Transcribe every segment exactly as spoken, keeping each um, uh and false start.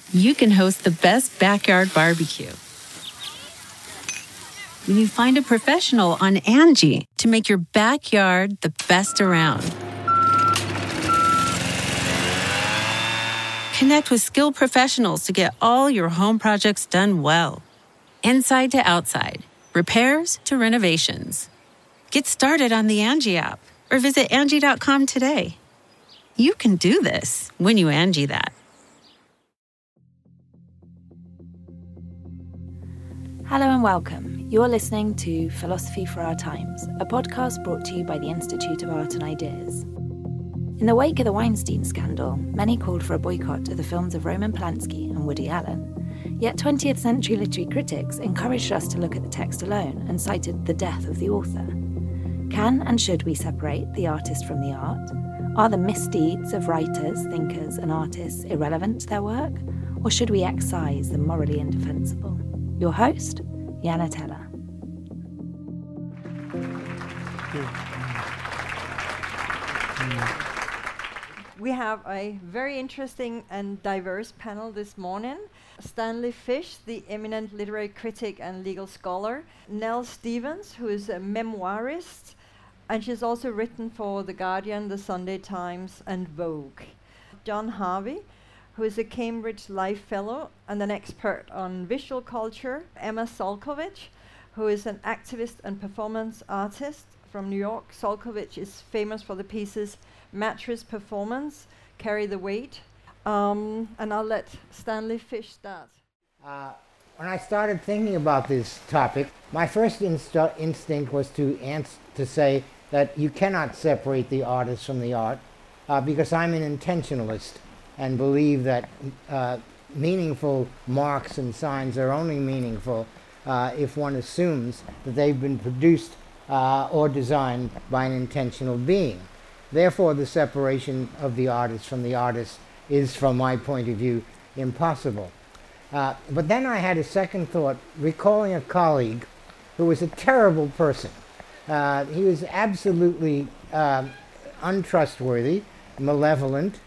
you can host the best backyard barbecue. When you find a professional on Angie to make your backyard the best around. Connect with skilled professionals to get all your home projects done well. Inside to outside, repairs to renovations. Get started on the Angie app or visit Angie dot com today. You can do this when you Angie that. Hello and welcome. You're listening to Philosophy for Our Times, a podcast brought to you by the Institute of Art and Ideas. In the wake of the Weinstein scandal, many called for a boycott of the films of Roman Polanski and Woody Allen. Yet twentieth century literary critics encouraged us to look at the text alone and cited the death of the author. Can and should we separate the artist from the art? Are the misdeeds of writers, thinkers, and artists irrelevant to their work? Or should we excise the morally indefensible? Your host, Jana Teller. We have a very interesting and diverse panel this morning. Stanley Fish, the eminent literary critic and legal scholar. Nell Stevens, who is a memoirist, and she's also written for The Guardian, The Sunday Times, and Vogue. John Harvey, who is a Cambridge Life Fellow and an expert on visual culture. Emma Solkovich, who is an activist and performance artist from New York. Solkovich is famous for the pieces Mattress Performance, Carry the Weight. Um, and I'll let Stanley Fish start. Uh, when I started thinking about this topic, my first instu- instinct was to ans- to say that you cannot separate the artist from the art uh, because I'm an intentionalist and believe that uh, meaningful marks and signs are only meaningful uh, if one assumes that they've been produced uh, or designed by an intentional being. Therefore, the separation of the artist from the artist is, from my point of view, impossible. Uh, but then I had a second thought, recalling a colleague who was a terrible person. Uh, he was absolutely uh, untrustworthy, malevolent,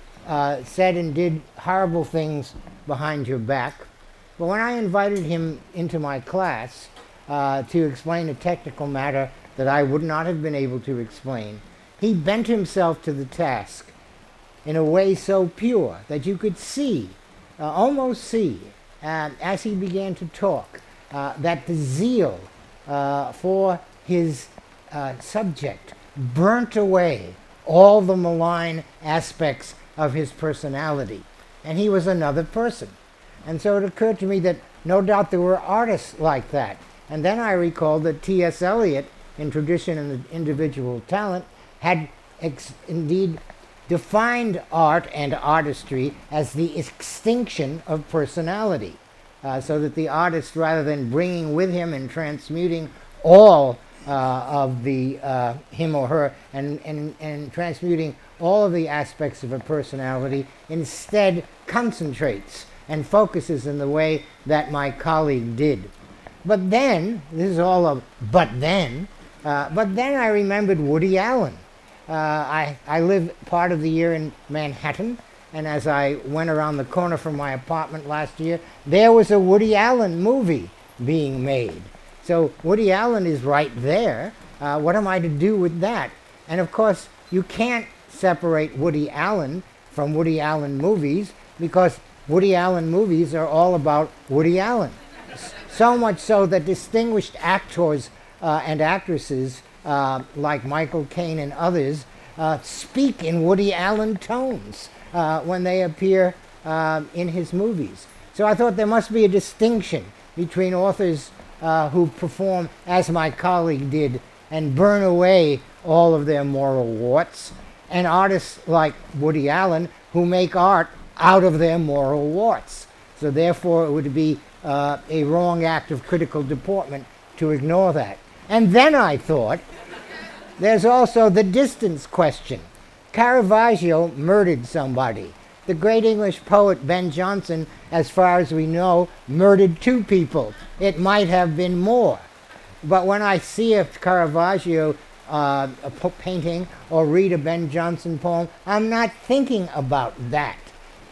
uh, said and did horrible things behind your back. But when I invited him into my class uh, to explain a technical matter that I would not have been able to explain, he bent himself to the task in a way so pure that you could see, uh, almost see, uh, as he began to talk, uh, that the zeal uh, for his uh, subject burnt away all the malign aspects of his personality. And he was another person. And so it occurred to me that no doubt there were artists like that. And then I recalled that T S Eliot, in Tradition and Individual Talent, had ex- indeed defined art and artistry as the extinction of personality, uh, so that the artist, rather than bringing with him and transmuting all uh, of the uh, him or her and, and, and transmuting all of the aspects of a personality, instead concentrates and focuses in the way that my colleague did. But then, this is all a but then, uh, but then I remembered Woody Allen. Uh, I, I live part of the year in Manhattan, and as I went around the corner from my apartment last year, there was a Woody Allen movie being made. So Woody Allen is right there. Uh, what am I to do with that? And of course, you can't separate Woody Allen from Woody Allen movies, because Woody Allen movies are all about Woody Allen. S- so much so that distinguished actors uh, and actresses Uh, like Michael Caine and others, uh, speak in Woody Allen tones uh, when they appear uh, in his movies. So I thought there must be a distinction between authors uh, who perform as my colleague did and burn away all of their moral warts, and artists like Woody Allen who make art out of their moral warts. So therefore it would be uh, a wrong act of critical deportment to ignore that. And then I thought, there's also the distance question. Caravaggio murdered somebody. The great English poet Ben Jonson, as far as we know, murdered two people. It might have been more. But when I see a Caravaggio uh, a po- painting or read a Ben Jonson poem, I'm not thinking about that.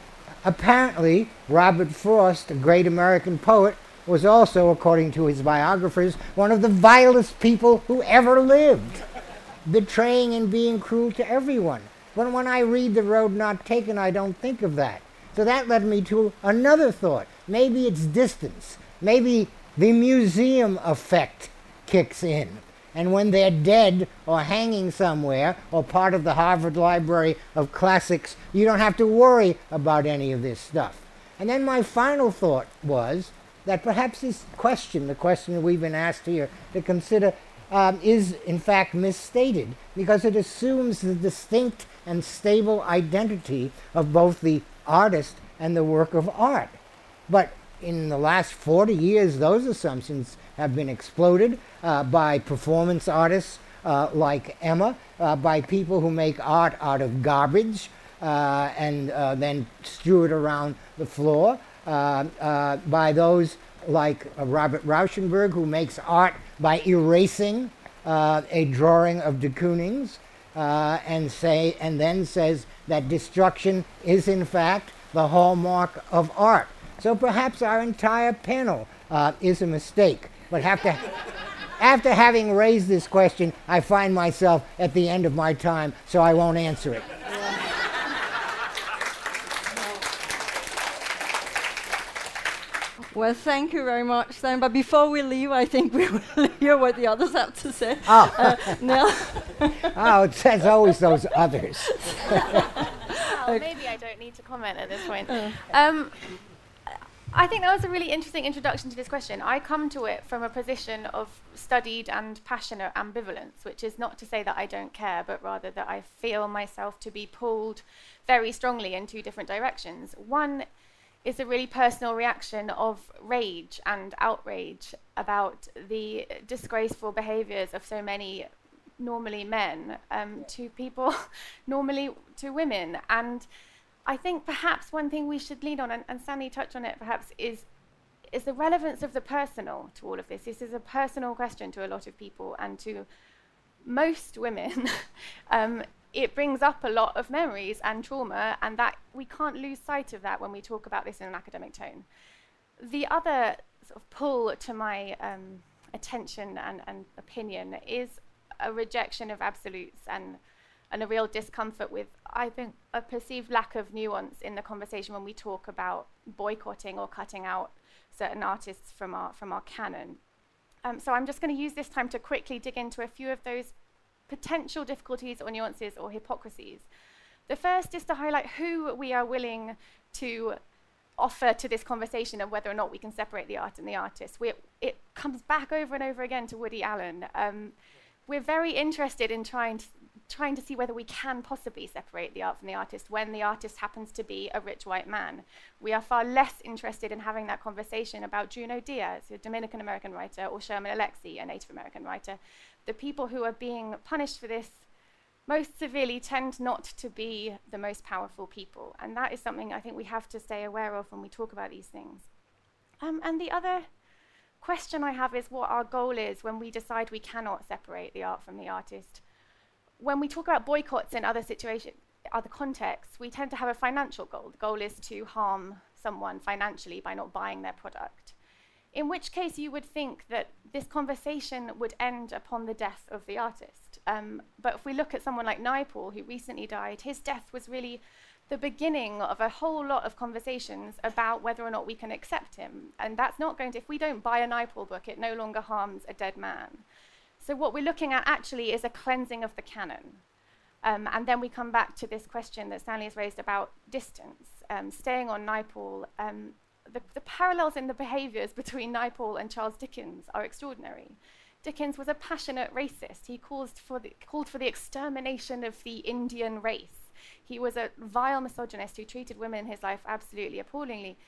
Apparently, Robert Frost, a great American poet, was also, according to his biographers, one of the vilest people who ever lived, betraying and being cruel to everyone. But when I read The Road Not Taken, I don't think of that. So that led me to another thought. Maybe it's distance. Maybe the museum effect kicks in. And when they're dead or hanging somewhere or part of the Harvard Library of Classics, you don't have to worry about any of this stuff. And then my final thought was that perhaps this question, the question that we've been asked here to consider, um, is in fact misstated, because it assumes the distinct and stable identity of both the artist and the work of art. But in the last forty years, those assumptions have been exploded uh, by performance artists uh, like Emma, uh, by people who make art out of garbage uh, and uh, then strew it around the floor, uh, uh, by those like uh, Robert Rauschenberg, who makes art by erasing uh, a drawing of de Kooning's uh, and say and then says that destruction is in fact the hallmark of art. So perhaps our entire panel uh, is a mistake. But after, after having raised this question, I find myself at the end of my time, so I won't answer it. Well, thank you very much, Stan. But before we leave, I think we will hear what the others have to say. Oh, uh, Nell. Oh, it says always those others. Well, maybe I don't need to comment at this point. Uh. Um, I think that was a really interesting introduction to this question. I come to it from a position of studied and passionate ambivalence, which is not to say that I don't care, but rather that I feel myself to be pulled very strongly in two different directions. One is a really personal reaction of rage and outrage about the disgraceful behaviors of so many normally men um, to people, normally to women. And I think perhaps one thing we should lean on, and, and Stanley touched on it perhaps, is is the relevance of the personal to all of this. This is a personal question to a lot of people, and to most women, um, it brings up a lot of memories and trauma, and that we can't lose sight of that when we talk about this in an academic tone. The other sort of pull to my um, attention and, and opinion is a rejection of absolutes and and a real discomfort with, I think, a perceived lack of nuance in the conversation when we talk about boycotting or cutting out certain artists from our from our canon. Um, so I'm just going to use this time to quickly dig into a few of those potential difficulties or nuances or hypocrisies. The first is to highlight who we are willing to offer to this conversation and whether or not we can separate the art and the artist. We, it comes back over and over again to Woody Allen. Um, we're very interested in trying to trying to see whether we can possibly separate the art from the artist when the artist happens to be a rich white man. We are far less interested in having that conversation about Junot Diaz, a Dominican American writer, or Sherman Alexie, a Native American writer. The people who are being punished for this most severely tend not to be the most powerful people, and that is something I think we have to stay aware of when we talk about these things. Um, and the other question I have is what our goal is when we decide we cannot separate the art from the artist. When we talk about boycotts in other situations, other contexts, we tend to have a financial goal. The goal is to harm someone financially by not buying their product. In which case you would think that this conversation would end upon the death of the artist. Um, but if we look at someone like Naipaul, who recently died, his death was really the beginning of a whole lot of conversations about whether or not we can accept him. And that's not going to, if we don't buy a Naipaul book, it no longer harms a dead man. So what we're looking at actually is a cleansing of the canon. Um, and then we come back to this question that Stanley has raised about distance. Um, staying on Naipaul, um, the, the parallels in the behaviors between Naipaul and Charles Dickens are extraordinary. Dickens was a passionate racist. He called for the, called for the extermination of the Indian race. He was a vile misogynist who treated women in his life absolutely appallingly.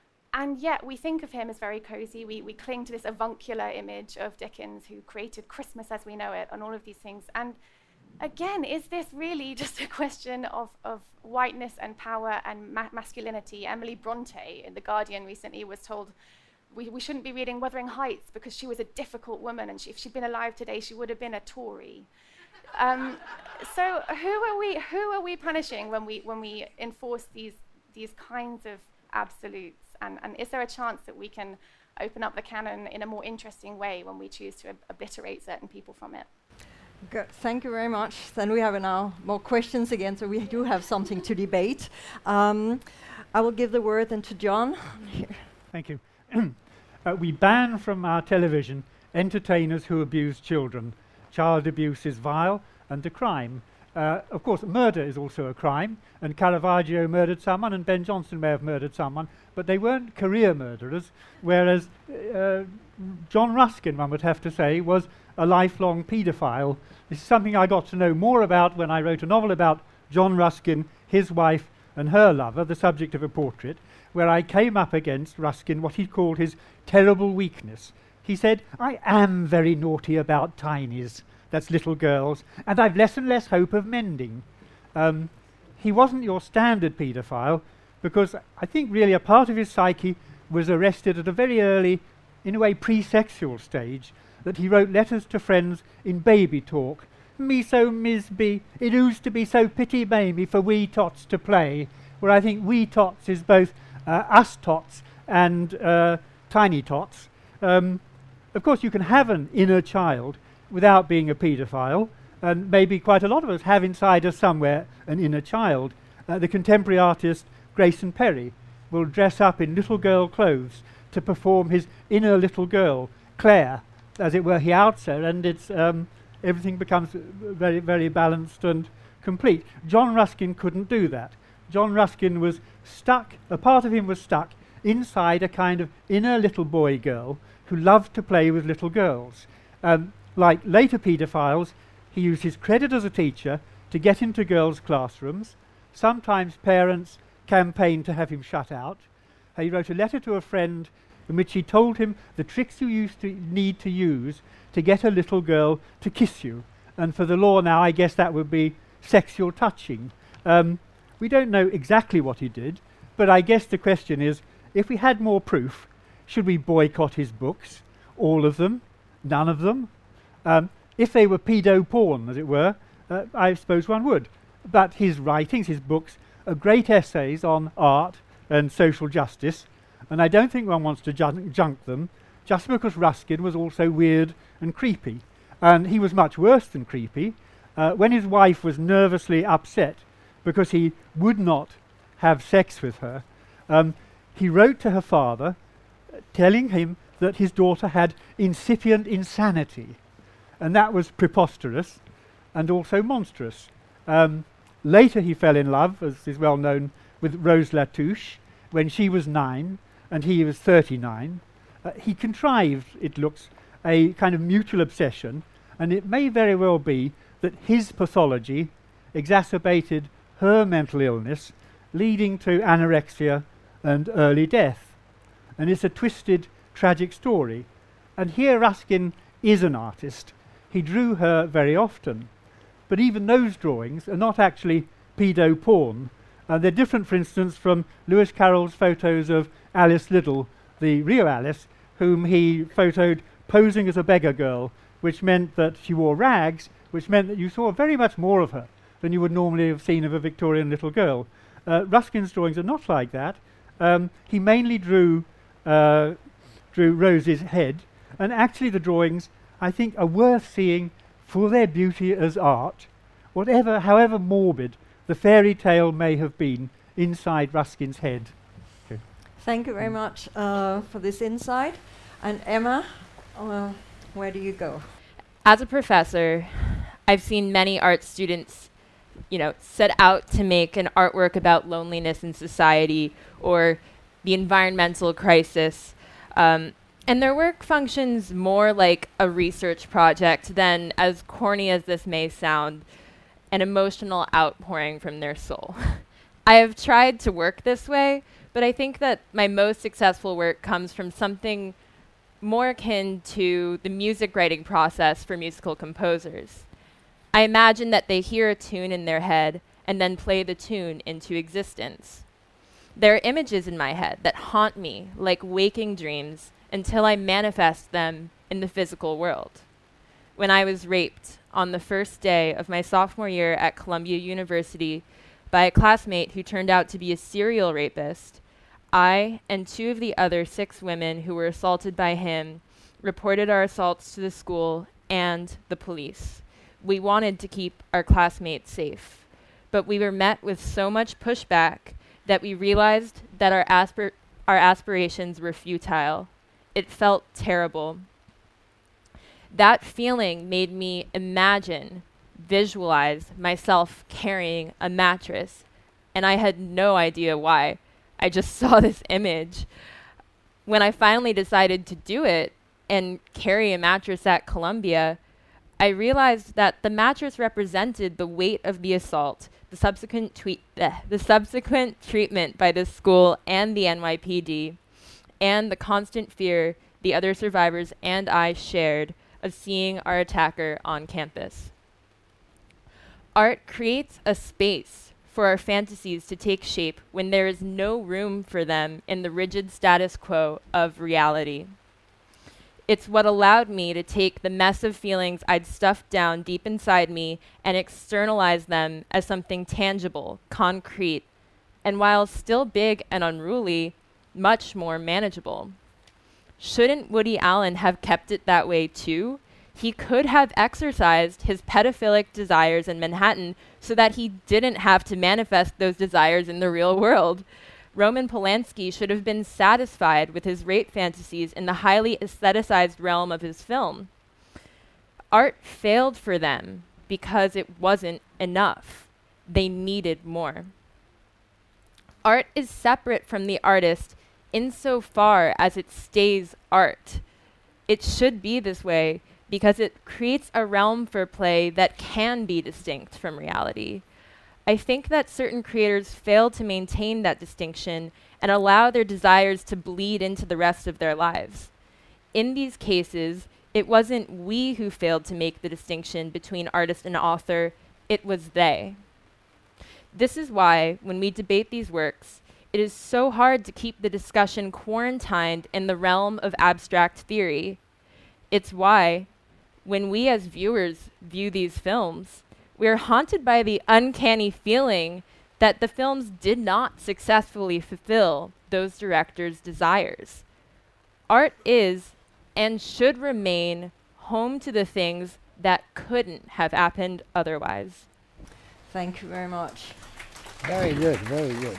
And yet we think of him as very cozy. We, we cling to this avuncular image of Dickens, who created Christmas as we know it, and all of these things. And again, is this really just a question of, of whiteness and power and ma- masculinity? Emily Bronte in The Guardian recently was told we, we shouldn't be reading Wuthering Heights because she was a difficult woman, and she, if she'd been alive today, she would have been a Tory. Um, so who are we? Who are we punishing when we when we enforce these these kinds of absolutes? And, and is there a chance that we can open up the canon in a more interesting way when we choose to ob- obliterate certain people from it? Good. Thank you very much. Then we have now more questions again, so we do have something to debate. Um, I will give the word then to John. Here. Thank you. uh, we ban from our television entertainers who abuse children. Child abuse is vile and a crime. Uh, of course, murder is also a crime, and Caravaggio murdered someone, and Ben Jonson may have murdered someone, but they weren't career murderers, whereas uh, John Ruskin, one would have to say, was a lifelong paedophile. This is something I got to know more about when I wrote a novel about John Ruskin, his wife, and her lover, the subject of a portrait, where I came up against Ruskin what he called his terrible weakness. He said, I am very naughty about tinies, that's little girls, and I've less and less hope of mending. Um, he wasn't your standard paedophile, because I think really a part of his psyche was arrested at a very early, in a way, pre-sexual stage, that he wrote letters to friends in baby talk. Me so misby, it used to be so pity mamie for wee tots to play, where I think wee tots is both uh, us tots and uh, tiny tots. Um, of course, you can have an inner child without being a paedophile, and maybe quite a lot of us have inside us somewhere an inner child. Uh, the contemporary artist Grayson Perry will dress up in little girl clothes to perform his inner little girl, Claire, as it were. He outs her, and it's um, everything becomes very, very balanced and complete. John Ruskin couldn't do that. John Ruskin was stuck, a part of him was stuck inside a kind of inner little boy girl who loved to play with little girls. Um, like later paedophiles, he used his credit as a teacher to get into girls' classrooms. Sometimes parents campaigned to have him shut out. Uh, he wrote a letter to a friend in which he told him the tricks you used to need to use to get a little girl to kiss you. And for the law now, I guess that would be sexual touching. Um, we don't know exactly what he did, but I guess the question is, if we had more proof, should we boycott his books? All of them? None of them? Um, if they were pedo-porn, as it were, uh, I suppose one would. But his writings, his books, are great essays on art and social justice, and I don't think one wants to jun- junk them just because Ruskin was also weird and creepy. And he was much worse than creepy. Uh, when his wife was nervously upset because he would not have sex with her, um, he wrote to her father uh, telling him that his daughter had incipient insanity. And that was preposterous and also monstrous. Um, later he fell in love, as is well known, with Rose Latouche when she was nine and he was thirty-nine. Uh, he contrived, it looks, a kind of mutual obsession, and it may very well be that his pathology exacerbated her mental illness, leading to anorexia and early death. And it's a twisted, tragic story. And here Ruskin is an artist. He drew her very often. But even those drawings are not actually pedo-porn. Uh, they're different, for instance, from Lewis Carroll's photos of Alice Liddell, the real Alice, whom he photoed posing as a beggar girl, which meant that she wore rags, which meant that you saw very much more of her than you would normally have seen of a Victorian little girl. Uh, Ruskin's drawings are not like that. Um, he mainly drew uh, drew Rose's head, and actually the drawings, I think, are worth seeing for their beauty as art, whatever, however morbid the fairy tale may have been inside Ruskin's head. Okay. Thank you very much uh, for this insight. And Emma, uh, where do you go? As a professor, I've seen many art students, you know, set out to make an artwork about loneliness in society or the environmental crisis. Um, and their work functions more like a research project than, as corny as this may sound, an emotional outpouring from their soul. I have tried to work this way, but I think that my most successful work comes from something more akin to the music writing process for musical composers. I imagine that they hear a tune in their head and then play the tune into existence. There are images in my head that haunt me like waking dreams until I manifest them in the physical world. When I was raped on the first day of my sophomore year at Columbia University by a classmate who turned out to be a serial rapist, I and two of the other six women who were assaulted by him reported our assaults to the school and the police. We wanted to keep our classmates safe, but we were met with so much pushback that we realized that our aspir- our aspirations were futile. It felt terrible. That feeling made me imagine, visualize myself carrying a mattress, and I had no idea why. I just saw this image. When I finally decided to do it and carry a mattress at Columbia, I realized that the mattress represented the weight of the assault, the subsequent tweet, uh, the subsequent treatment by the school and the N Y P D, and the constant fear the other survivors and I shared of seeing our attacker on campus. Art creates a space for our fantasies to take shape when there is no room for them in the rigid status quo of reality. It's what allowed me to take the mess of feelings I'd stuffed down deep inside me and externalize them as something tangible, concrete, and while still big and unruly, much more manageable. Shouldn't Woody Allen have kept it that way too? He could have exercised his pedophilic desires in Manhattan so that he didn't have to manifest those desires in the real world. Roman Polanski should have been satisfied with his rape fantasies in the highly aestheticized realm of his film. Art failed for them because it wasn't enough. They needed more. Art is separate from the artist insofar as it stays art. It should be this way because it creates a realm for play that can be distinct from reality. I think that certain creators fail to maintain that distinction and allow their desires to bleed into the rest of their lives. In these cases, it wasn't we who failed to make the distinction between artist and author, it was they. This is why, when we debate these works, it is so hard to keep the discussion quarantined in the realm of abstract theory. It's why, when we as viewers view these films, we are haunted by the uncanny feeling that the films did not successfully fulfill those directors' desires. Art is and should remain home to the things that couldn't have happened otherwise. Thank you very much. Very good, very good.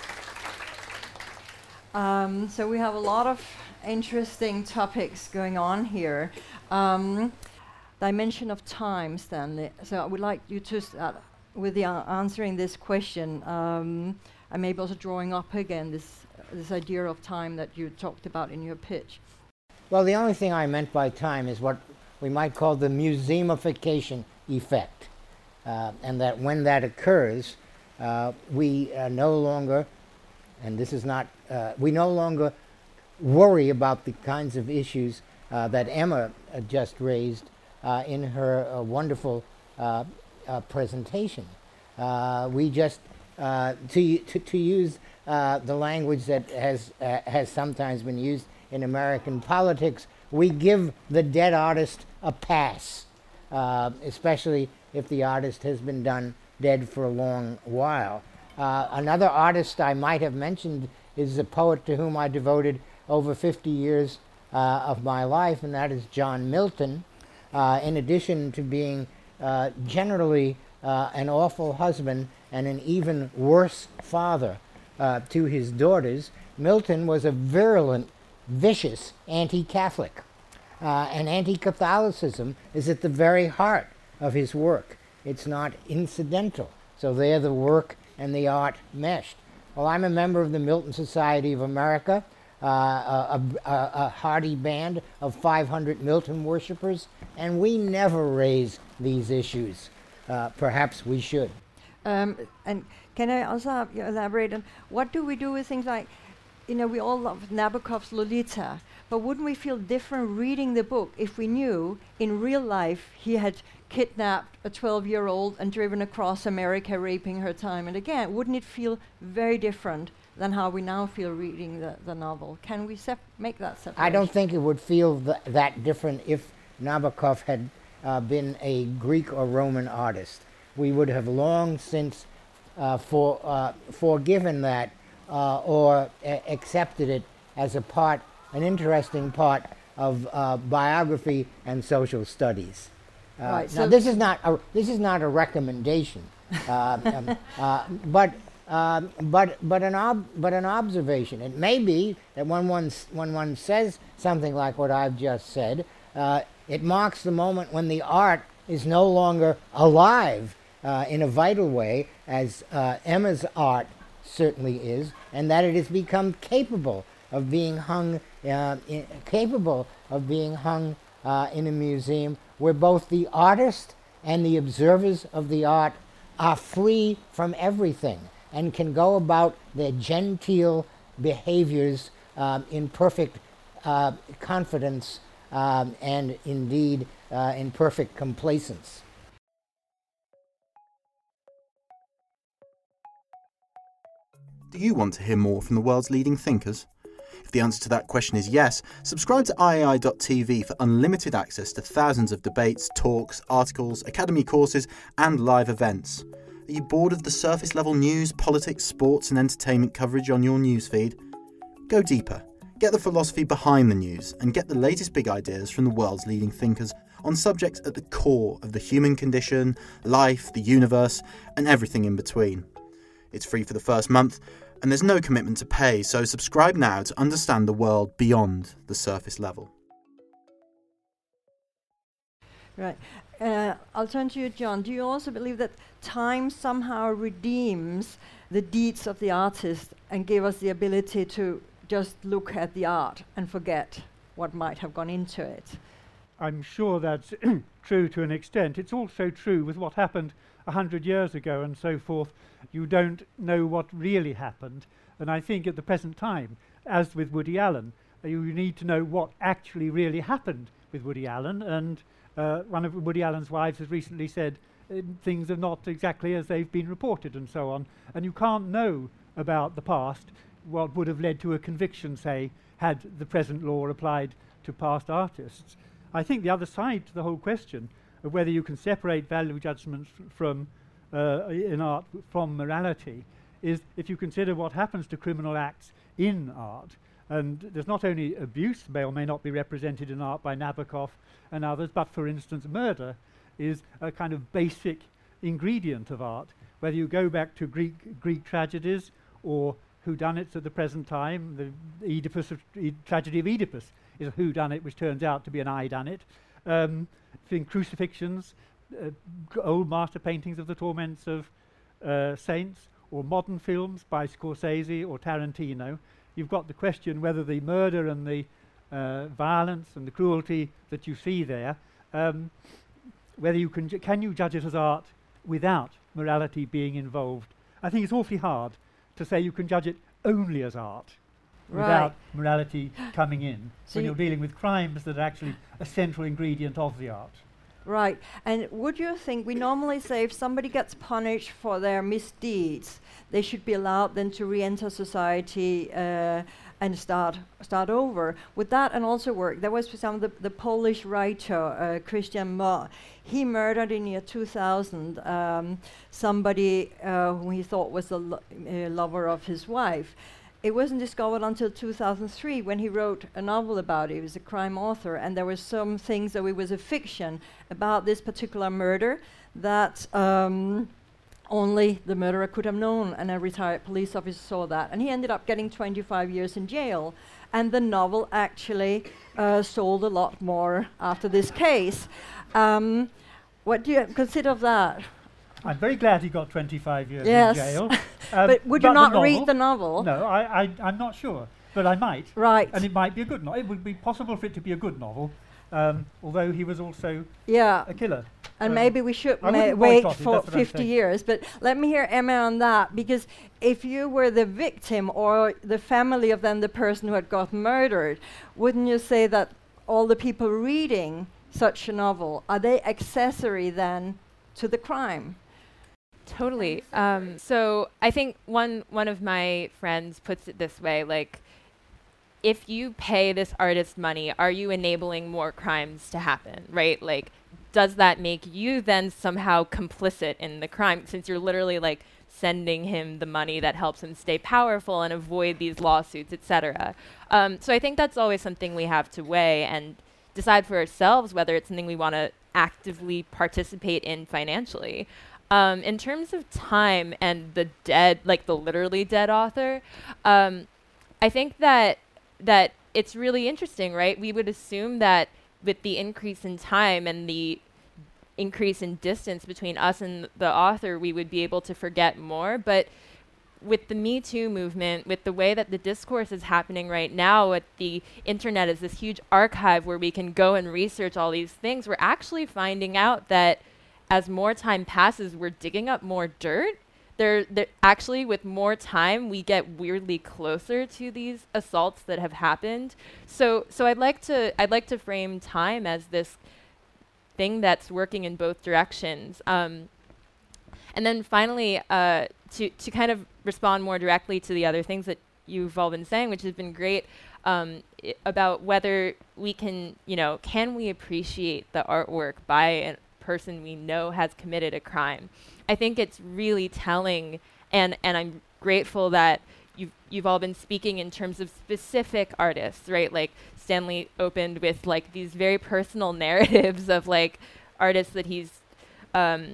Um, so we have a lot of interesting topics going on here. Um, dimension of time, Stanley. So I would like you to start with the uh, answering this question, um, and maybe also drawing up again this this idea of time that you talked about in your pitch. Well, the only thing I meant by time is what we might call the museumification effect, uh, and that when that occurs, uh, we uh, no longer, and this is not, uh, we no longer worry about the kinds of issues uh, that Emma uh, just raised uh, in her uh, wonderful uh, uh, presentation. Uh, we just, uh, to, to, to use uh, the language that has, uh, has sometimes been used in American politics, we give the dead artist a pass, uh, especially if the artist has been done dead for a long while. Uh, another artist I might have mentioned is a poet to whom I devoted over fifty years uh, of my life, and that is John Milton. Uh, in addition to being uh, generally uh, an awful husband and an even worse father uh, to his daughters, Milton was a virulent, vicious anti-Catholic. Uh, and anti-Catholicism is at the very heart of his work. It's not incidental. So there the work and the art meshed. Well, I'm a member of the Milton Society of America, uh, a, a, a hardy band of five hundred Milton worshippers, and we never raise these issues. Uh, perhaps we should. Um, and can I also have you elaborate on what do we do with things like, you know, we all love Nabokov's Lolita, but wouldn't we feel different reading the book if we knew in real life he had kidnapped a twelve-year-old and driven across America, raping her time and again? Wouldn't it feel very different than how we now feel reading the, the novel? Can we sep- make that separation? I don't think it would feel th- that different if Nabokov had uh, been a Greek or Roman artist. We would have long since uh, for uh, forgiven that uh, or a- accepted it as a part, an interesting part of uh, biography and social studies. Uh, Right, now so- this is not a, this is not a recommendation, uh, um, uh, but um, but but an ob- but an observation. It may be that when one s- when one says something like what I've just said, uh, it marks the moment when the art is no longer alive uh, in a vital way, as uh, Emma's art certainly is, and that it has become capable of being hung, uh, in, capable of being hung uh, in a museum where both the artist and the observers of the art are free from everything and can go about their genteel behaviors um, in perfect uh, confidence um, and indeed uh, in perfect complacence. Do you want to hear more from the world's leading thinkers? If the answer to that question is yes, subscribe to I A I dot T V for unlimited access to thousands of debates, talks, articles, academy courses, and live events. Are you bored of the surface level news, politics, sports, and entertainment coverage on your newsfeed? Go deeper. Get the philosophy behind the news and get the latest big ideas from the world's leading thinkers on subjects at the core of the human condition, life, the universe, and everything in between. It's free for the first month, and there's no commitment to pay, so subscribe now to understand the world beyond the surface level. Right. Uh, I'll turn to you, John. Do you also believe that time somehow redeems the deeds of the artist and give us the ability to just look at the art and forget what might have gone into it? I'm sure that's true to an extent. It's also true with what happened a hundred years ago and so forth. You don't know what really happened. And I think at the present time, as with Woody Allen, uh, you need to know what actually really happened with Woody Allen. And uh, one of Woody Allen's wives has recently said uh, things are not exactly as they've been reported and so on. And you can't know about the past what would have led to a conviction, say, had the present law applied to past artists. I think the other side to the whole question of whether you can separate value judgments f- from uh, in art from morality is if you consider what happens to criminal acts in art. And there's not only abuse may or may not be represented in art by Nabokov and others, but for instance murder is a kind of basic ingredient of art. Whether you go back to Greek Greek tragedies or whodunits at the present time, the Oedipus of, e- tragedy of Oedipus is a whodunit which turns out to be an I-dunit. Um, in crucifixions, uh, g- old master paintings of the torments of uh, saints, or modern films by Scorsese or Tarantino, you've got the question whether the murder and the uh, violence and the cruelty that you see there, um, whether you can, ju- can you judge it as art without morality being involved? I think it's awfully hard to say you can judge it only as art Right. without morality coming in So when you you're dealing with crimes that are actually a central ingredient of the art. Right. And would you think, we normally say if somebody gets punished for their misdeeds, they should be allowed then to re-enter society uh, and start start over. Would that and also work? There was, for example, the, the Polish writer, uh, Christian Moll. He murdered in year two thousand um, somebody uh, who he thought was the lo- uh, lover of his wife. It wasn't discovered until two thousand three when he wrote a novel about it. He was a crime author, and there were some things that it was a fiction about this particular murder that um, only the murderer could have known, and a retired police officer saw that. And he ended up getting twenty-five years in jail. And the novel actually uh, sold a lot more after this case. Um, what do you consider of that? I'm very glad he got twenty-five years Yes. in jail. Um, But would you the not novel- read the novel? No, I, I, I'm not sure, but I might. Right. And it might be a good novel. It would be possible for it to be a good novel, um, although he was also Yeah. a killer. And Um, maybe we should I ma- wouldn't wait boycott it, for that's what I'm fifty saying. years. But let me hear Emma on that, because if you were the victim or the family of then the person who had got murdered, wouldn't you say that all the people reading such a novel, are they accessory then to the crime? Totally. Um, so I think one one of my friends puts it this way, like, if you pay this artist money, are you enabling more crimes to happen, right? Like, does that make you then somehow complicit in the crime, since you're literally like sending him the money that helps him stay powerful and avoid these lawsuits, et cetera. Um, so I think that's always something we have to weigh and decide for ourselves whether it's something we want to actively participate in financially. Um, in terms of time and the dead, like the literally dead author, um, I think that that it's really interesting, right? We would assume that with the increase in time and the increase in distance between us and the author, we would be able to forget more. But with the Me Too movement, with the way that the discourse is happening right now, with the internet is this huge archive where we can go and research all these things, we're actually finding out that as more time passes, we're digging up more dirt. There, there actually, with more time, we get weirdly closer to these assaults that have happened. So, so I'd like to, I'd like to frame time as this thing that's working in both directions. Um, and then finally, uh, to to kind of respond more directly to the other things that you've all been saying, which has been great, um, I- about whether we can, you know, can we appreciate the artwork by a person we know has committed a crime? I think it's really telling, and and I'm grateful that you've you've all been speaking in terms of specific artists, right? Like Stanley opened with like these very personal narratives of like artists that he's um,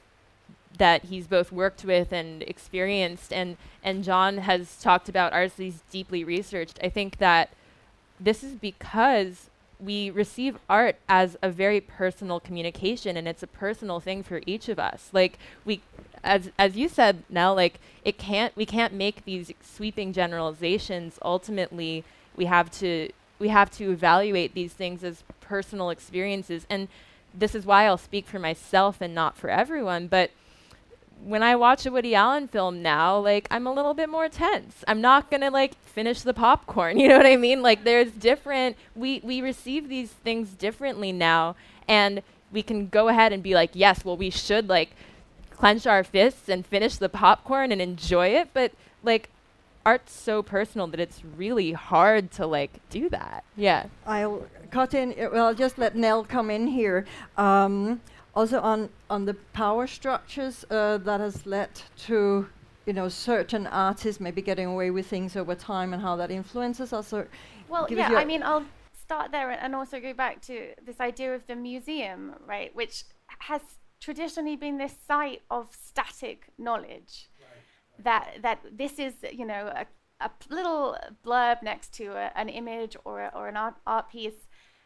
that he's both worked with and experienced, and and John has talked about artists he's deeply researched. I think that this is because we receive art as a very personal communication, and it's a personal thing for each of us. Like we, as as you said, Nell, like it can't we can't make these sweeping generalizations. Ultimately, we have to we have to evaluate these things as personal experiences, and this is why I'll speak for myself and not for everyone. But when I watch a Woody Allen film now, like I'm a little bit more tense. I'm not gonna like finish the popcorn. You know what I mean? Like there's different, we, we receive these things differently now, and we can go ahead and be like, yes, well we should like clench our fists and finish the popcorn and enjoy it. But like art's so personal that it's really hard to like do that. Yeah. I'll cut in, uh, well, I'll just let Nell come in here. Um, Also on, on the power structures uh, that has led to, you know, certain artists maybe getting away with things over time and how that influences us. Or well, give yeah, us I mean, I'll start there and also go back to this idea of the museum, right, which has traditionally been this site of static knowledge. Right. That that this is, you know, a, a p- little blurb next to a, an image or a, or an art, art piece,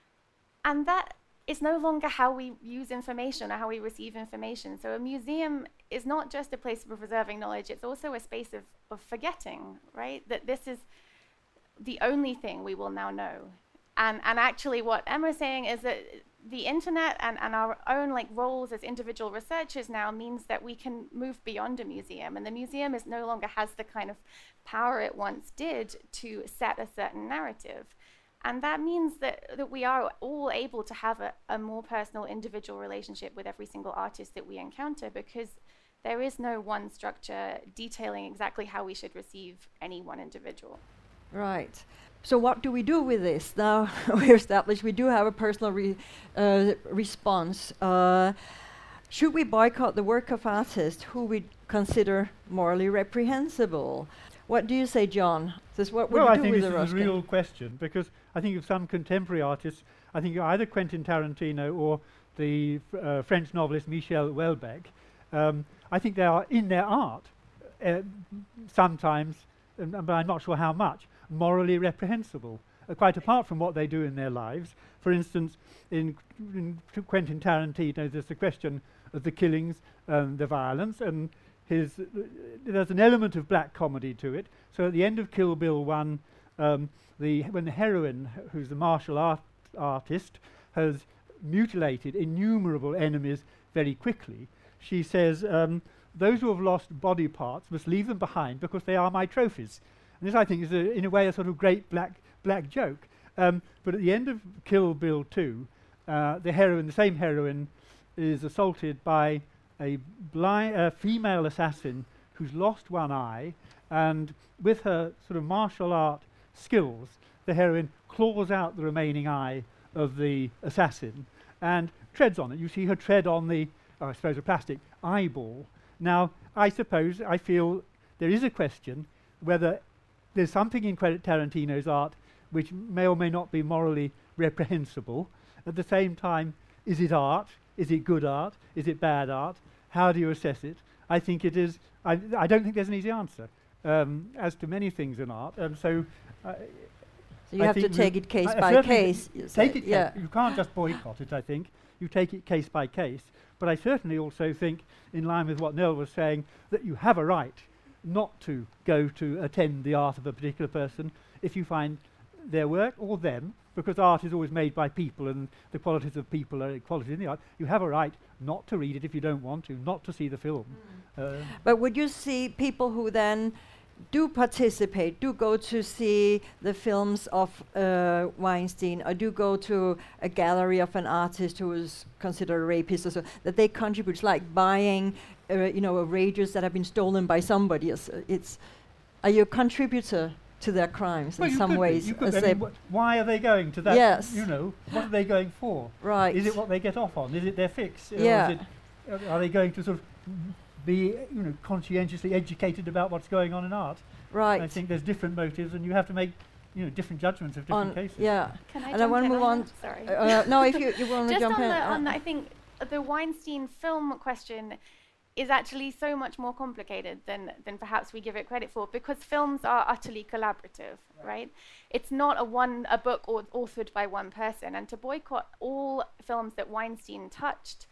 and that it's no longer how we use information or how we receive information. So a museum is not just a place for preserving knowledge, it's also a space of, of forgetting, right? That this is the only thing we will now know. And and actually what Emma's saying is that the internet and, and our own like roles as individual researchers now means that we can move beyond a museum. And the museum is no longer has the kind of power it once did to set a certain narrative. And that means that, that we are all able to have a, a more personal individual relationship with every single artist that we encounter, because there is no one structure detailing exactly how we should receive any one individual. Right. So what do we do with this? Now we're established we do have a personal re, uh, response. Uh, should we boycott the work of artists who we consider morally reprehensible? What do you say, John? This what well, would I you do think with this the is a Ruskin? real question, because I think of some contemporary artists, I think either Quentin Tarantino or the f- uh, French novelist Michel Houellebecq. Um, I think they are in their art uh, sometimes, um, but I'm not sure how much, morally reprehensible, uh, quite apart from what they do in their lives. For instance, in, in Qu- Quentin Tarantino, there's the question of the killings, um, the violence, and his uh, there's an element of black comedy to it. So at the end of Kill Bill one, um, the when the heroine, h- who's the martial art artist, has mutilated innumerable enemies very quickly, she says, um, those who have lost body parts must leave them behind because they are my trophies. And this, I think, is a, in a way a sort of great black black joke. Um, but at the end of Kill Bill two, uh, the heroine, the same heroine, is assaulted by a blind uh, female assassin who's lost one eye, and with her sort of martial art skills, the heroine claws out the remaining eye of the assassin and treads on it. You see her tread on the, oh, I suppose, a plastic eyeball. Now, I suppose I feel there is a question whether there's something in Quentin Tarantino's art which may or may not be morally reprehensible. At the same time, is it art? Is it good art? Is it bad art? How do you assess it? I think it is. I, I don't think there's an easy answer um, as to many things in art, and so. Uh, so you I have to think take it case I by case. You take it. yeah. Ca- you can't just boycott it. I think you take it case by case. But I certainly also think, in line with what Nell was saying, that you have a right not to go to attend the art of a particular person if you find their work or them, because art is always made by people and the qualities of people are qualities in the art. You have a right not to read it if you don't want to, not to see the film. Mm. Uh, but would you see people who then do participate, do go to see the films of uh, Weinstein, or do go to a gallery of an artist who is considered a rapist, or so, that they contribute, it's like buying, uh, you know, outrageous that have been stolen by somebody. It's, uh, it's are you a contributor to their crimes well in you some could ways? Be. You could as I mean, wh- why are they going to that? Yes. You know, what are they going for? Right. Is it what they get off on? Is it their fix? Yeah. Or is it, uh, are they going to sort of be, you know, conscientiously educated about what's going on in art? Right. I think there's different motives, and you have to make, you know, different judgments of different on cases. Yeah. Can I and jump I want to in move on on. that? Sorry. Uh, no, if you, you want to Just jump on in. the, uh, on the, I think the Weinstein film question is actually so much more complicated than, than perhaps we give it credit for, because films are utterly collaborative, right? right? It's not a one a book or authored by one person, and to boycott all films that Weinstein touched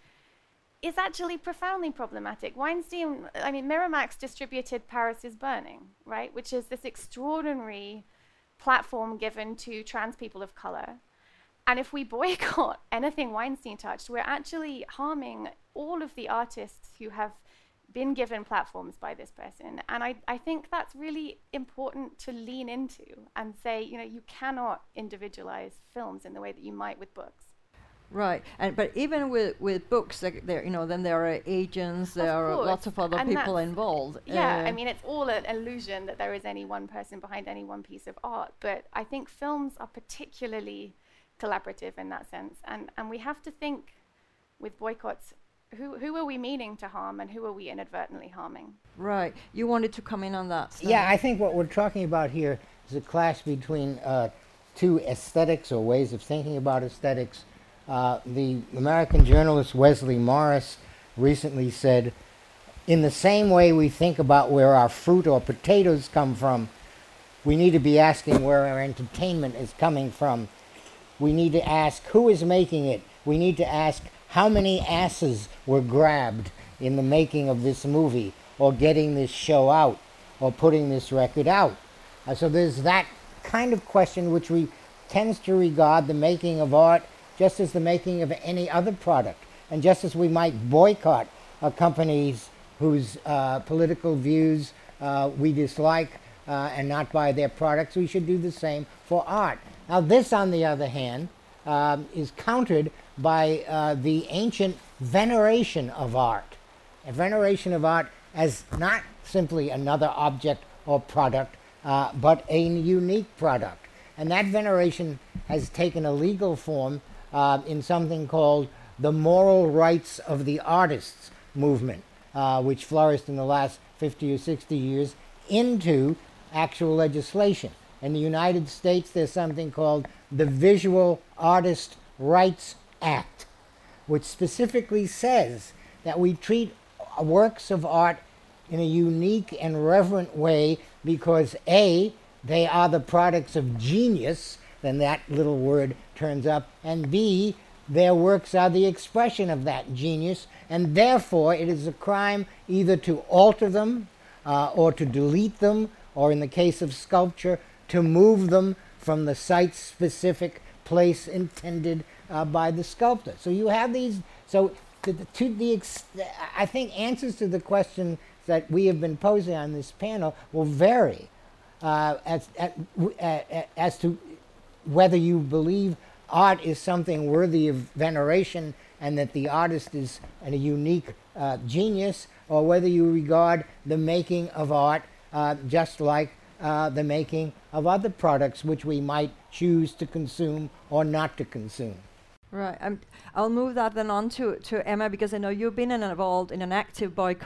is actually profoundly problematic. Weinstein, I mean, Miramax distributed Paris is Burning, right? Which is this extraordinary platform given to trans people of color. And if we boycott anything Weinstein touched, we're actually harming all of the artists who have been given platforms by this person. And I, I think that's really important to lean into and say, you know, you cannot individualize films in the way that you might with books. Right, and but even with, with books, like there, you know, then there are agents, there Of are course, lots of other and people that's- involved. Yeah, Uh, I mean, it's all an illusion that there is any one person behind any one piece of art. But I think films are particularly collaborative in that sense. And, and we have to think with boycotts, who, who are we meaning to harm and who are we inadvertently harming? right, you wanted to come in on that. Stan. Yeah, I think what we're talking about here is a clash between uh, two aesthetics or ways of thinking about aesthetics. Uh, the American journalist Wesley Morris recently said, in the same way we think about where our fruit or potatoes come from, we need to be asking where our entertainment is coming from. We need to ask who is making it. We need to ask how many asses were grabbed in the making of this movie, or getting this show out, or putting this record out. Uh, so there's that kind of question which we tends to regard the making of art just as the making of any other product. And just as we might boycott uh, companies whose uh, political views uh, we dislike uh, and not buy their products, we should do the same for art. Now this, on the other hand, um, is countered by uh, the ancient veneration of art. A veneration of art as not simply another object or product, uh, but a unique product. And that veneration has taken a legal form uh, in something called the moral rights of the artists movement, uh, which flourished in the last fifty or sixty years into actual legislation. In the United States, there's something called the Visual Artist Rights Act, which specifically says that we treat works of art in a unique and reverent way because A, they are the products of genius, then that little word turns up, and B, their works are the expression of that genius, and therefore it is a crime either to alter them uh, or to delete them, or in the case of sculpture, to move them from the site-specific place intended uh, by the sculptor. So you have these, so to the, to the ex- I think answers to the questions that we have been posing on this panel will vary uh, as, at, uh, as to whether you believe art is something worthy of veneration and that the artist is a unique uh, genius, or whether you regard the making of art uh, just like uh, the making of other products which we might choose to consume or not to consume. Right. Um, I'll move that then on to, to Emma, because I know you've been involved in an active boycott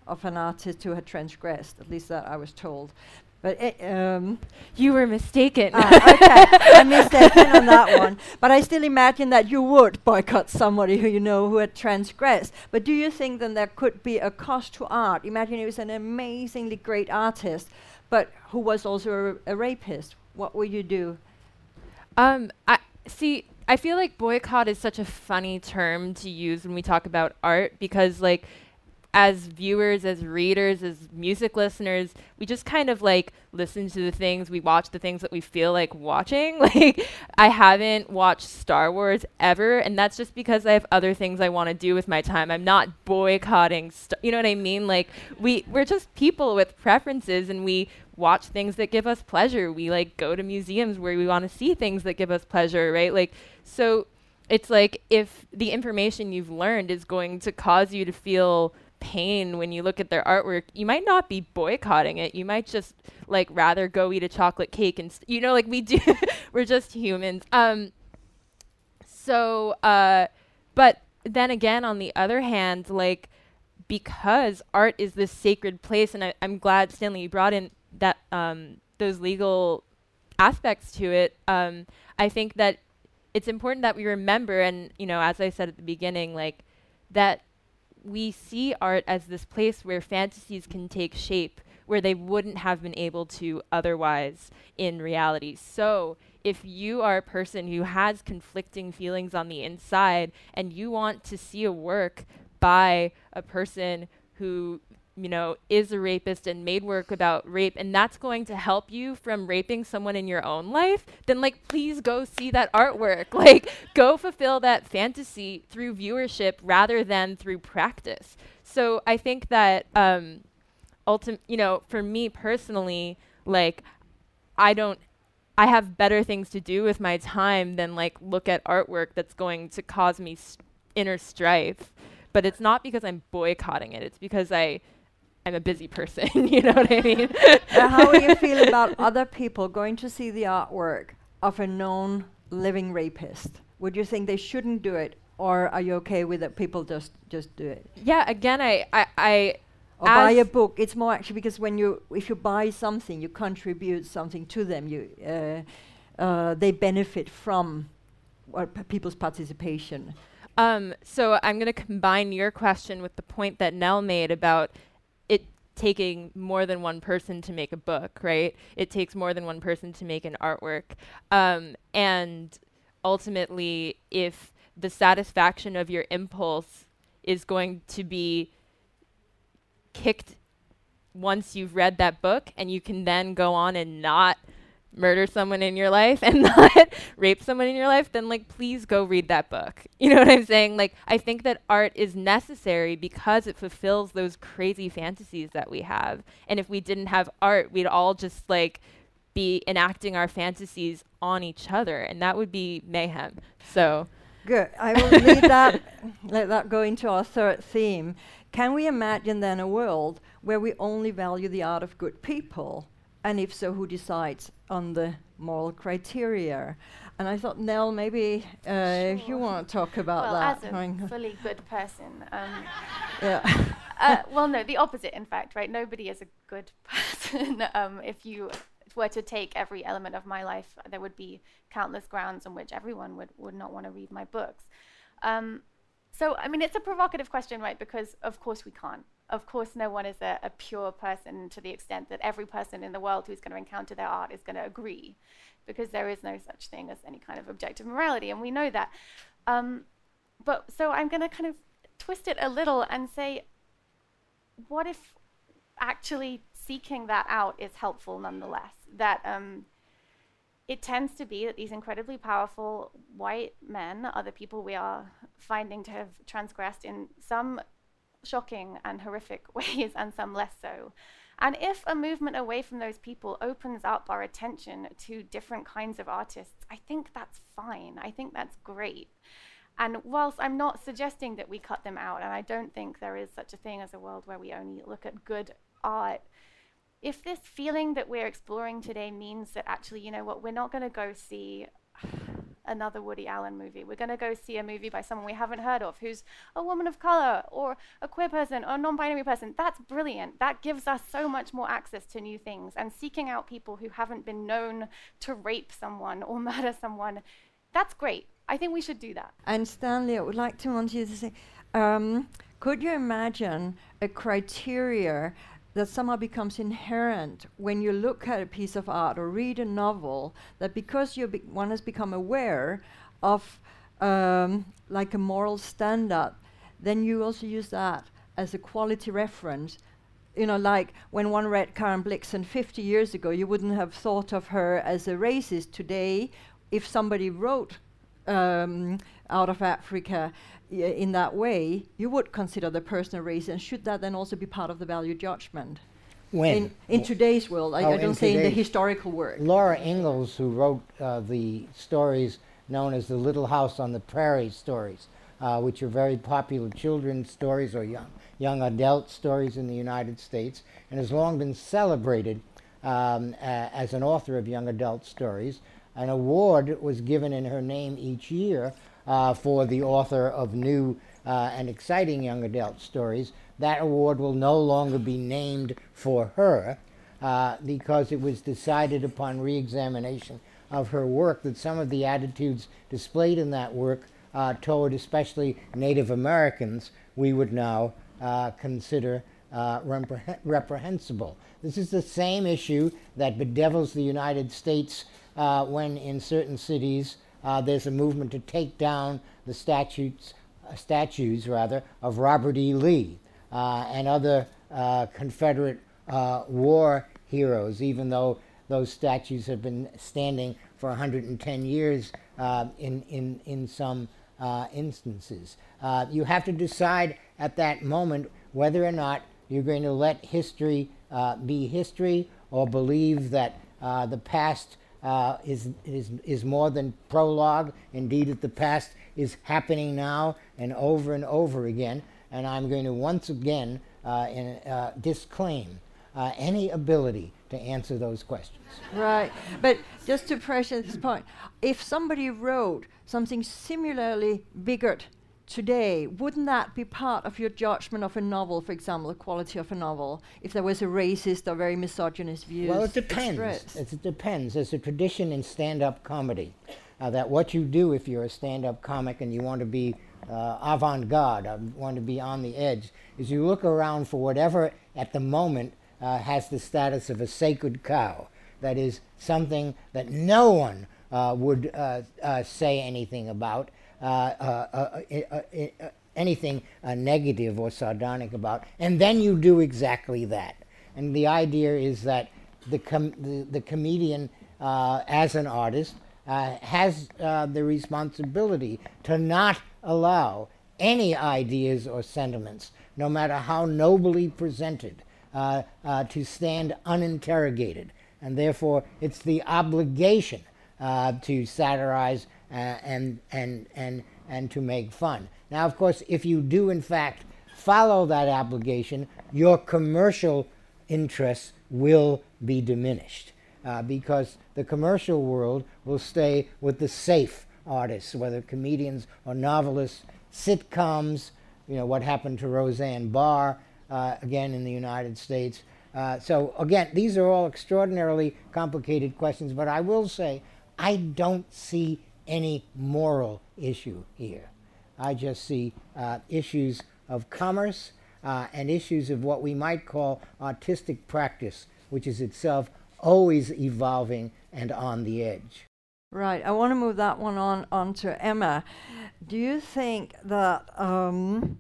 of an artist who had transgressed. At least that I was told. But it, um, you were mistaken. Ah, okay, I'm mistaken on that one. But I still imagine that you would boycott somebody who you know who had transgressed. But do you think then there could be a cost to art? Imagine he was an amazingly great artist, but who was also a, a rapist. What would you do? Um, I see. I feel like boycott is such a funny term to use when we talk about art, because like, as viewers, as readers, as music listeners, we just kind of like listen to the things, we watch the things that we feel like watching. Like, I haven't watched Star Wars ever, and that's just because I have other things I want to do with my time. I'm not boycotting, st- you know what I mean? Like, we, we're just people with preferences, and we watch things that give us pleasure. We like go to museums where we want to see things that give us pleasure, right? Like, so it's like, if the information you've learned is going to cause you to feel pain when you look at their artwork, you might not be boycotting it. You might just like rather go eat a chocolate cake and st- you know, like we do. We're just humans. Um so uh but then again, on the other hand, like, because art is this sacred place, and I, I'm glad, Stanley, you brought in that um those legal aspects to it. um I think that it's important that we remember, and you know, as I said at the beginning, like, that we see art as this place where fantasies can take shape, where they wouldn't have been able to otherwise in reality. So if you are a person who has conflicting feelings on the inside, and you want to see a work by a person who, you know, is a rapist and made work about rape, and that's going to help you from raping someone in your own life, then like, please go see that artwork. Like, go fulfill that fantasy through viewership rather than through practice. So I think that um ultim- you know, for me personally, like, I don't I have better things to do with my time than like look at artwork that's going to cause me st- inner strife. But it's not because I'm boycotting it. It's because I I'm a busy person, you know what I mean? Uh, how do you feel about other people going to see the artwork of a known living rapist? Would you think they shouldn't do it, or are you okay with that people just, just do it? Yeah, again, I... I, I or buy a book. It's more actually because when you, if you buy something, you contribute something to them. You, uh, uh, they benefit from uh, p- people's participation. Um, so I'm going to combine your question with the point that Nell made about it taking more than one person to make a book, right? It takes more than one person to make an artwork. Um, and ultimately, if the satisfaction of your impulse is going to be kicked once you've read that book, and you can then go on and not murder someone in your life and not rape someone in your life, then like, please go read that book. You know what I'm saying? Like, I think that art is necessary because it fulfills those crazy fantasies that we have. And if we didn't have art, we'd all just like be enacting our fantasies on each other, and that would be mayhem. So good. I will leave that, let that go into our third theme. Can we imagine then a world where we only value the art of good people? And if so, who decides on the moral criteria? And I thought, Nell, maybe uh, Sure. if you want to talk about well, that. as a Going fully good person. Um, yeah. uh, well, no, the opposite, in fact, right? Nobody is a good person. um, if you were to take every element of my life, there would be countless grounds on which everyone would, would not want to read my books. Um, so, I mean, it's a provocative question, right? Because, of course, we can't. Of course, no one is a, a pure person to the extent that every person in the world who's going to encounter their art is going to agree, because there is no such thing as any kind of objective morality, and we know that. Um, but so I'm going to kind of twist it a little and say, what if actually seeking that out is helpful nonetheless? That um, it tends to be that these incredibly powerful white men are the people we are finding to have transgressed in some shocking and horrific ways, and some less so. And if a movement away from those people opens up our attention to different kinds of artists, I think that's fine. I think that's great. And whilst I'm not suggesting that we cut them out, and I don't think there is such a thing as a world where we only look at good art, if this feeling that we're exploring today means that actually, you know what, we're not going to go see another Woody Allen movie. We're going to go see a movie by someone we haven't heard of, who's a woman of color or a queer person or a non-binary person. That's brilliant. That gives us so much more access to new things. And seeking out people who haven't been known to rape someone or murder someone, that's great. I think we should do that. And Stanley, I would like to want you to say, um, could you imagine a criteria that somehow becomes inherent when you look at a piece of art or read a novel, that because you be- one has become aware of um, like a moral standard, then you also use that as a quality reference? You know, like when one read Karen Blixen fifty years ago, you wouldn't have thought of her as a racist. Today, if somebody wrote um, out of Africa y- in that way, you would consider the person a racist. And should that then also be part of the value judgment? When? In, in today's world, I, Oh, I don't in say in the today's- historical work. Laura Ingalls, who wrote uh, the stories known as the Little House on the Prairie stories, uh, which are very popular children's stories or young, young adult stories in the United States, and has long been celebrated um, a- as an author of young adult stories. An award was given in her name each year uh, for the author of new uh, and exciting young adult stories. That award will no longer be named for her uh, because it was decided upon re-examination of her work that some of the attitudes displayed in that work uh, toward especially Native Americans we would now uh, consider uh, repreh- reprehensible. This is the same issue that bedevils the United States uh, when in certain cities uh, there's a movement to take down the statutes, uh, statues rather, of Robert E. Lee uh, and other uh, Confederate uh, war heroes, even though those statues have been standing for one hundred ten years uh, in, in, in some uh, instances. Uh, you have to decide at that moment whether or not you're going to let history uh, be history or believe that uh, the past uh, is, is, is more than prologue. Indeed, that the past is happening now and over and over again. And I'm going to once again uh, in, uh, disclaim uh, any ability to answer those questions. Right, but just to press this point, if somebody wrote something similarly bigot today, wouldn't that be part of your judgment of a novel, for example, the quality of a novel, if there was a racist or very misogynist view? Well, it depends. It's, it depends. There's a tradition in stand-up comedy uh, that what you do if you're a stand-up comic and you want to be uh, avant-garde, uh, want to be on the edge, is you look around for whatever at the moment uh, has the status of a sacred cow. That is something that no one uh, would uh, uh, say anything about, uh, uh, uh, uh, uh, uh, anything uh, negative or sardonic about, and then you do exactly that. And the idea is that the, com- the, the comedian, uh, as an artist, uh, has uh, the responsibility to not allow any ideas or sentiments, no matter how nobly presented, uh, uh, to stand uninterrogated. And therefore, it's the obligation uh, to satirize uh, and, and, and, and to make fun. Now, of course, if you do, in fact, follow that obligation, your commercial interests will be diminished uh, because the commercial world will stay with the safe artists, whether comedians or novelists, sitcoms, you know, what happened to Roseanne Barr, uh, again in the United States. Uh, so again, these are all extraordinarily complicated questions, but I will say I don't see any moral issue here. I just see uh, issues of commerce uh, and issues of what we might call artistic practice, which is itself always evolving and on the edge. Right, I want to move that one on, on to Emma. Do you think that um,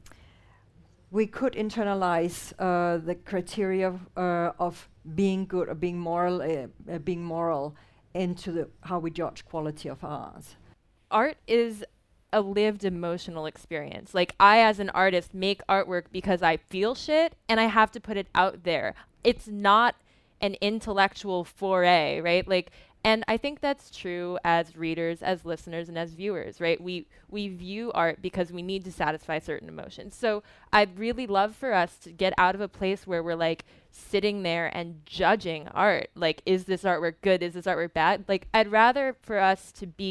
we could internalize uh, the criteria of, uh, of being good or being moral, uh, uh, being moral, into the, how we judge quality of art? Art is a lived emotional experience. Like, I, as an artist, make artwork because I feel shit and I have to put it out there. It's not an intellectual foray, right? Like, and I think that's true as readers, as listeners, and as viewers, right? We we view art because we need to satisfy certain emotions. So I'd really love for us to get out of a place where we're like sitting there and judging art. Like, is this artwork good? Is this artwork bad? Like, I'd rather for us to be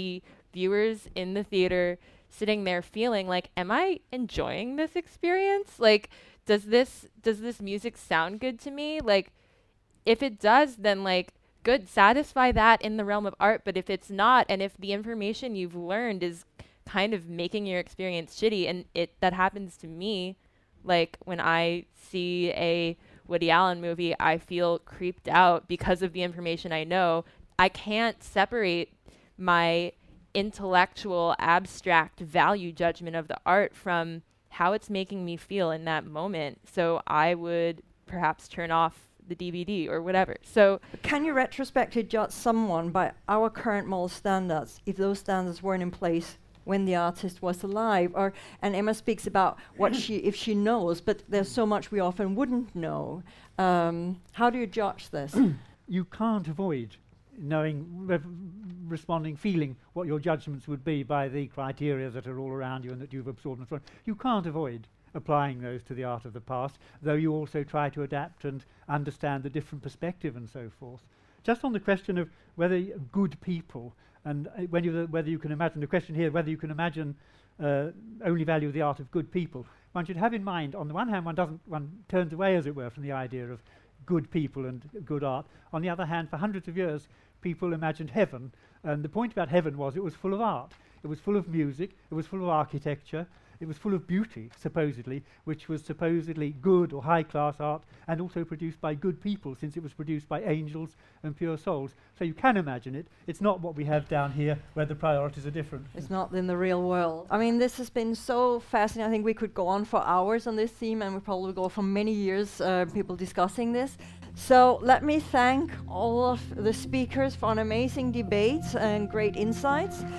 viewers in the theater sitting there feeling like, am I enjoying this experience? Like, does this does this music sound good to me? Like, if it does, then like, good, satisfy that in the realm of art. But if it's not, and if the information you've learned is kind of making your experience shitty, and it that happens to me, like when I see a Woody Allen movie, I feel creeped out because of the information I know. I can't separate my intellectual, abstract value judgment of the art from how it's making me feel in that moment. So I would perhaps turn off the D V D or whatever. So can you retrospectively judge someone by our current moral standards if those standards weren't in place when the artist was alive? Or and Emma speaks about what she if she knows, but there's so much we often wouldn't know. Um, how do you judge this? You can't avoid knowing, re- responding, feeling what your judgments would be by the criteria that are all around you and that you've absorbed and so on. You can't avoid applying those to the art of the past, though you also try to adapt and understand the different perspective and so forth. Just on the question of whether y- good people, and uh, when you, whether you can imagine, the question here, whether you can imagine uh, only value the art of good people, one should have in mind, on the one hand, one doesn't, one turns away, as it were, from the idea of good people and g- good art. On the other hand, for hundreds of years, people imagined heaven, and the point about heaven was it was full of art. It was full of music, it was full of architecture, it was full of beauty, supposedly, which was supposedly good or high-class art, and also produced by good people, since it was produced by angels and pure souls. So you can imagine it. It's not what we have down here, where the priorities are different. It's not in the real world. I mean, this has been so fascinating. I think we could go on for hours on this theme, and we probably go for many years, uh, people discussing this. So let me thank all of the speakers for an amazing debate and great insights. So,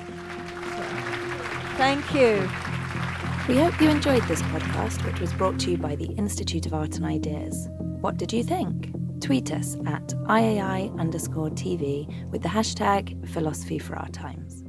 thank you. We hope you enjoyed this podcast, which was brought to you by the Institute of Art and Ideas. What did you think? Tweet us at I A I underscore T V with the hashtag Philosophy for Our Times.